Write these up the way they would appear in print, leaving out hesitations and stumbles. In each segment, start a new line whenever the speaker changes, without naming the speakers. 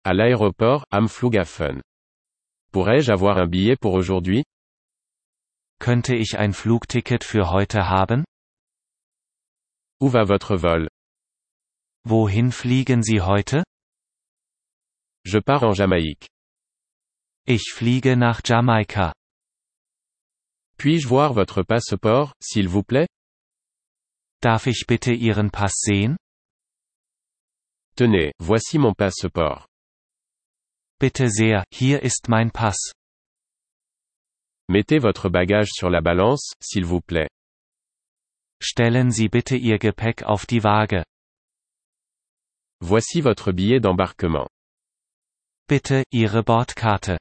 À l'aéroport, am Flughafen. Pourrais-je avoir un billet pour aujourd'hui?
Könnte ich ein Flugticket für heute haben?
Où va votre vol?
Wohin fliegen Sie heute?
Je pars en Jamaïque.
Ich fliege nach Jamaika.
Puis-je voir votre passeport, s'il vous plaît?
Darf ich bitte Ihren Pass sehen?
Tenez, voici mon passeport.
Bitte sehr, hier ist mein Pass.
Mettez votre bagage sur la balance, s'il vous plaît.
Stellen Sie bitte Ihr Gepäck auf die Waage.
Voici votre billet d'embarquement.
Bitte, Ihre Bordkarte.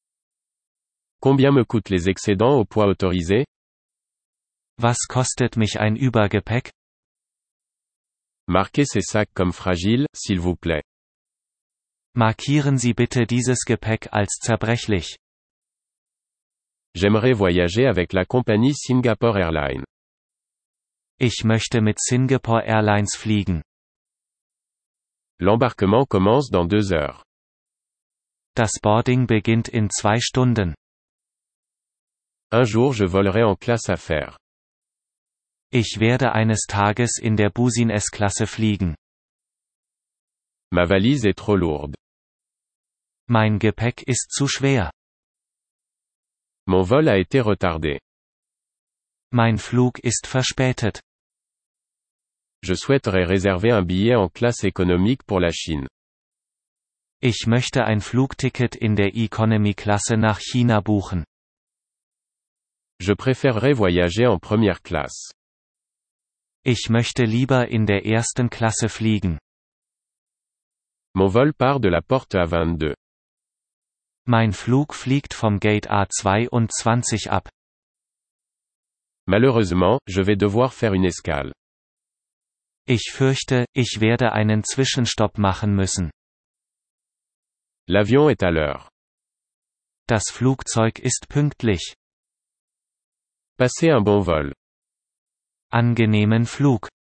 Combien me coûtent les excédents au poids autorisé?
Was kostet mich ein Übergepäck?
Marquez ces sacs comme fragiles, s'il vous plaît.
Markieren Sie bitte dieses Gepäck als zerbrechlich.
J'aimerais voyager avec la compagnie Singapore Airlines.
Ich möchte mit Singapore Airlines fliegen.
L'embarquement commence dans 2 heures.
Das Boarding beginnt in 2 Stunden.
Un jour je volerai en classe affaires.
Ich werde eines Tages in der Business-Klasse fliegen.
Ma valise est trop lourde.
Mein Gepäck ist zu schwer.
Mon vol a été retardé.
Mein Flug ist verspätet.
Je souhaiterais réserver un billet en classe économique pour la Chine.
Ich möchte ein Flugticket in der Economy-Klasse nach China buchen.
Je préférerais voyager en première classe.
Ich möchte lieber in der ersten Klasse fliegen.
Mon vol part de la porte A22.
Mein Flug fliegt vom Gate A22 ab.
Malheureusement, je vais devoir faire une escale.
Ich fürchte, ich werde einen Zwischenstopp machen müssen.
L'avion est à l'heure.
Das Flugzeug ist pünktlich.
Passez un bon vol.
Angenehmen Flug.